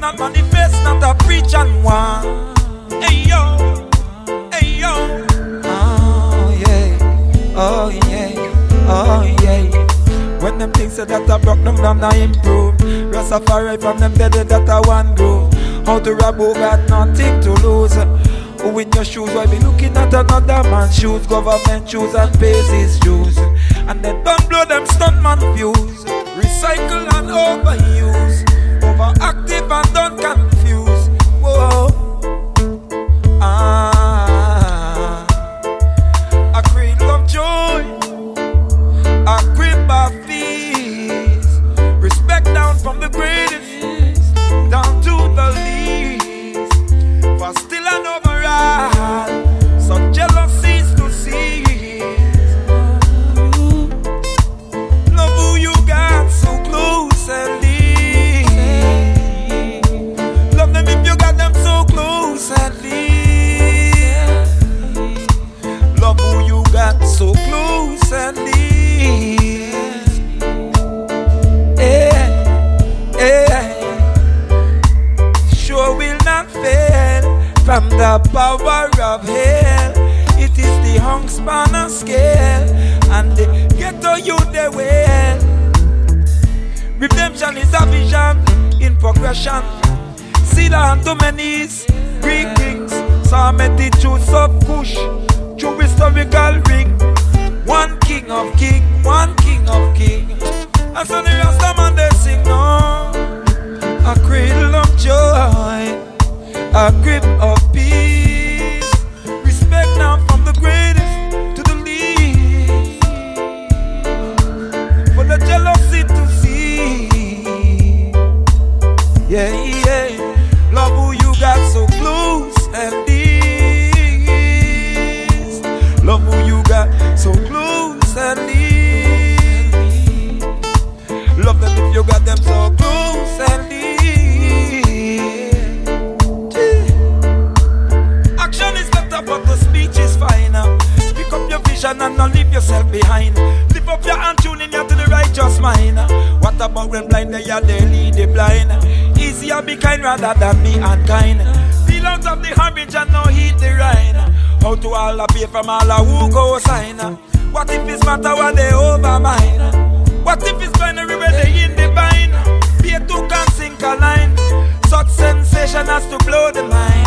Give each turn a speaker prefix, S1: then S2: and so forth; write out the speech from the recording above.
S1: not manifest, not a preach and one. Hey yo, hey yo. Oh yeah, oh yeah, oh yeah. When them things say that I broke them down, I improve. Rastafari from them dead that I want groove. How to rob who got nothing to lose. Who in your shoes, why be looking at another man's shoes? Government shoes and pays his dues. And then don't blow them stuntman fuse. Recycle and overuse. Overactive and don't confuse. Whoa. A cradle of joy, a crib of peace. Respect down from the greatest down to the least. For still and overall, some jealousies to cease. Love who you got so close and leave. Love them if you got them so close and leave. Love who you got so close and leave. Sure will not fail from the power of hell. It is the Hunkspanner scale, and the ghetto you they well. Redemption is a vision in progression. See down to many's Greek kings. Some at the truths of Kush, true historical ring. One king of king, one king of king. And so the Rastaman they sing no. A cradle of joy, a grip of peace. Respect now from the greatest to the least. For the jealousy to see. Yeah, yeah. Love who you got so close and least. Love who you got so close and least. Love them if you got them so close and least. Action is better but the speech is finer. Pick up your vision and not leave yourself behind. Lift up your hand, tune in you to the righteous mind. What about when blind they are they lead the blind? Easier be kind rather than be unkind. Feel out of the harbinger and no heat the rain. How to all the pay from all who go sign? What if it's matter what they over mine? What if it's binary where they in the bind? Pay two can sink a line. Such sensation has to blow the mind.